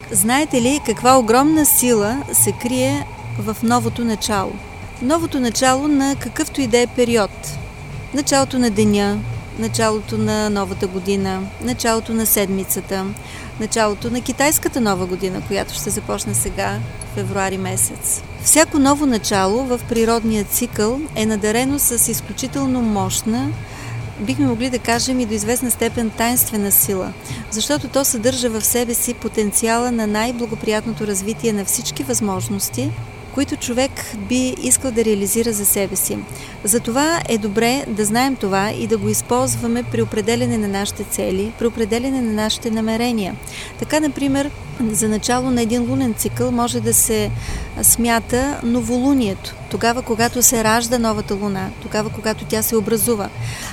Знаете ли каква огромна сила се крие в новото начало? Новото начало на какъвто и да е период. Началото на деня, началото на новата година, началото на седмицата, началото на китайската нова година, която ще започне сега, февруари месец. Всяко ново начало в природния цикъл е надарено с изключително мощна, бихме могли да кажем и до известна степен таинствена сила, защото то съдържа в себе си потенциала на най-благоприятното развитие на всички възможности, които човек би искал да реализира за себе си. Затова е добре да знаем това и да го използваме при определене на нашите цели, при определене на нашите намерения. Така, например, за начало на един лунен цикъл може да се смята новолунието, тогава когато се ражда новата луна, тогава когато тя се образува.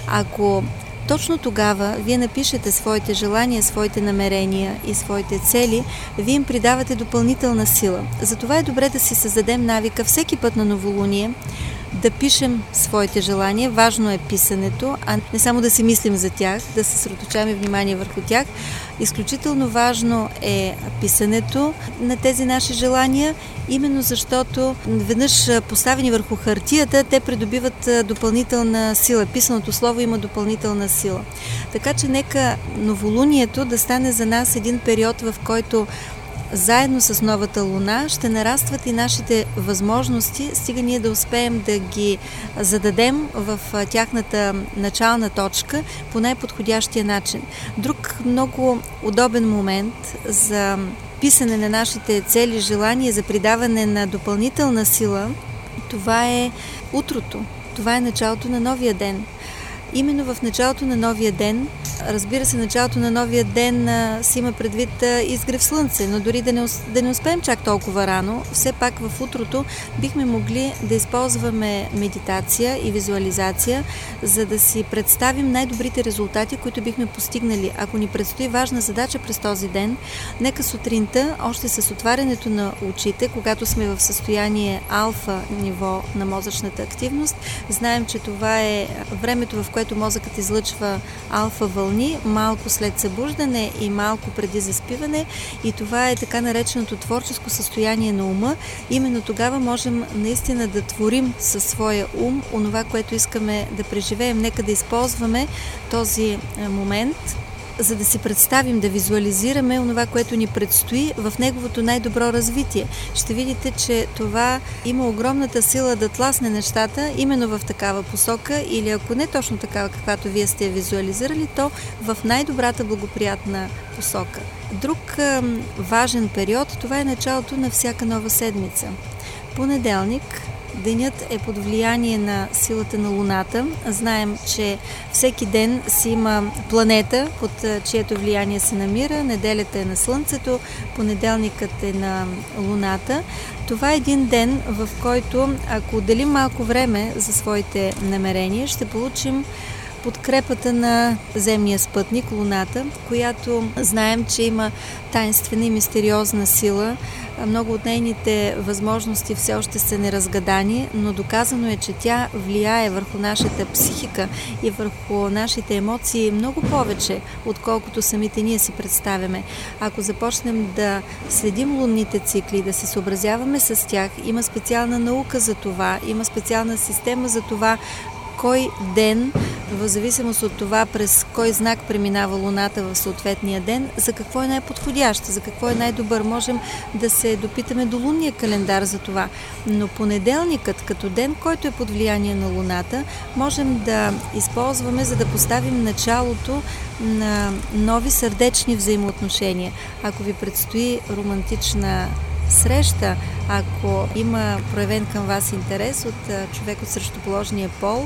Ако точно тогава вие напишете своите желания, своите намерения и своите цели, вие им придавате допълнителна сила. Затова е добре да си създадем навика всеки път на новолуние да пишем своите желания. Важно е писането, а не само да си мислим за тях, да се съсредоточаваме внимание върху тях. Изключително важно е писането на тези наши желания, именно защото веднъж поставени върху хартията, те придобиват допълнителна сила. Писаното слово има допълнителна сила. Така че нека новолунието да стане за нас един период, в който заедно с новата луна ще нарастват и нашите възможности, стига ние да успеем да ги зададем в тяхната начална точка по най-подходящия начин. Друг много удобен момент за писане на нашите цели, желания, за придаване на допълнителна сила, това е утрото. Това е началото на новия ден. Именно в началото на новия ден, разбира се, началото на новия ден си има предвид изгрев слънце, но дори да не успеем чак толкова рано, все пак в утрото бихме могли да използваме медитация и визуализация, за да си представим най-добрите резултати, които бихме постигнали. Ако ни предстои важна задача през този ден, нека сутринта, още с отварянето на очите, когато сме в състояние алфа ниво на мозъчната активност, знаем, че това е времето, в което мозъкът излъчва алфа вълни малко след събуждане и малко преди заспиване, и това е така нареченото творческо състояние на ума. Именно тогава можем наистина да творим със своя ум онова, което искаме да преживеем. Нека да използваме този момент, за да си представим, да визуализираме онова, което ни предстои в неговото най-добро развитие. Ще видите, че това има огромната сила да тласне нещата именно в такава посока, или ако не точно такава, каквато вие сте визуализирали, то в най-добрата благоприятна посока. Друг важен период, това е началото на всяка нова седмица. Понеделник. Денят е под влияние на силата на Луната. Знаем, че всеки ден си има планета, под чието влияние се намира. Неделята е на Слънцето, понеделникът е на Луната. Това е един ден, в който, ако отделим малко време за своите намерения, ще получим подкрепата на земния спътник, Луната, която знаем, че има таинствена и мистериозна сила. Много от нейните възможности все още са неразгадани, но доказано е, че тя влияе върху нашата психика и върху нашите емоции много повече, отколкото самите ние си представяме. Ако започнем да следим лунните цикли, да се съобразяваме с тях, има специална наука за това, има специална система за това, кой ден, в зависимост от това през кой знак преминава Луната в съответния ден, за какво е най-подходящ, за какво е най-добър. Можем да се допитаме до лунния календар за това. Но понеделникът, като ден, който е под влияние на Луната, можем да използваме, за да поставим началото на нови сърдечни взаимоотношения. Ако ви предстои романтична среща, ако има проявен към вас интерес от човек от срещуположния пол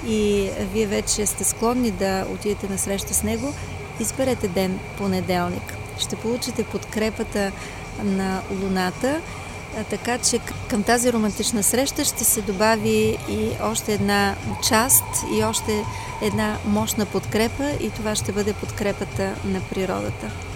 и вие вече сте склонни да отидете на среща с него, изберете ден понеделник. Ще получите подкрепата на Луната, така че към тази романтична среща ще се добави и още една част и още една мощна подкрепа, и това ще бъде подкрепата на природата.